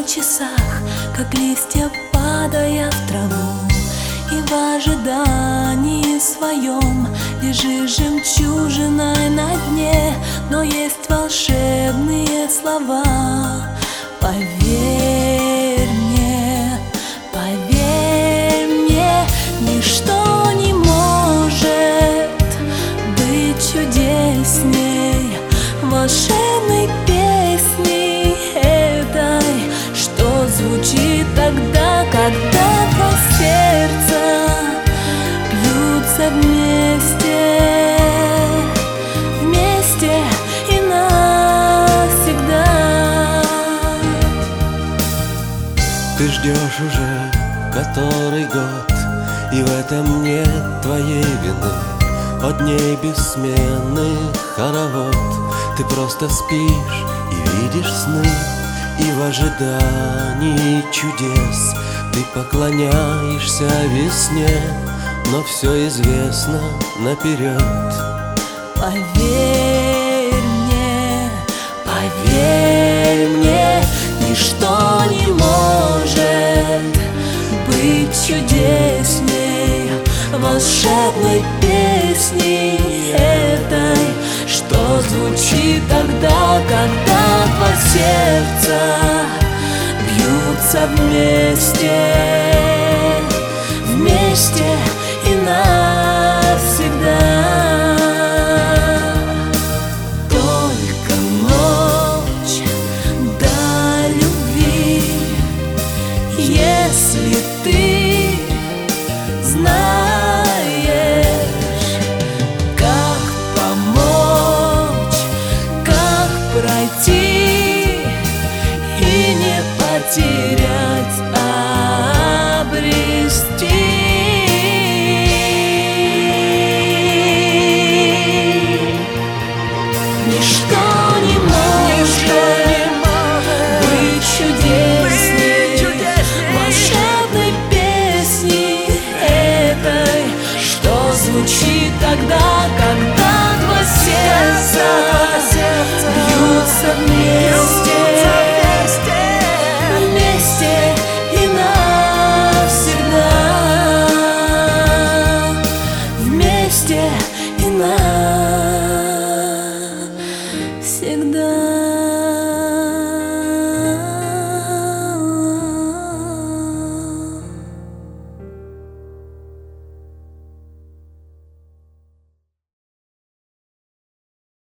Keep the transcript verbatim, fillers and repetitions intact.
часах, как листья падая в траву, и в ожидании своем лежишь жемчужиной на дне. Но есть волшебные слова. Поверь мне, поверь мне, ничто не может быть чудесней волшебной песни этой, что звучит тогда, когда два сердца бьются вместе, вместе и навсегда. Ты ждешь уже который год, и в этом нет твоей вины. От дней бессменных хоровод. Ты просто спишь и видишь сны, и в ожидании чудес ты поклоняешься весне, но все известно наперед. Поверь мне, поверь мне, ничто не может быть чудесней волшебной песни этой, что звучит тогда, когда два сердца бьются вместе, вместе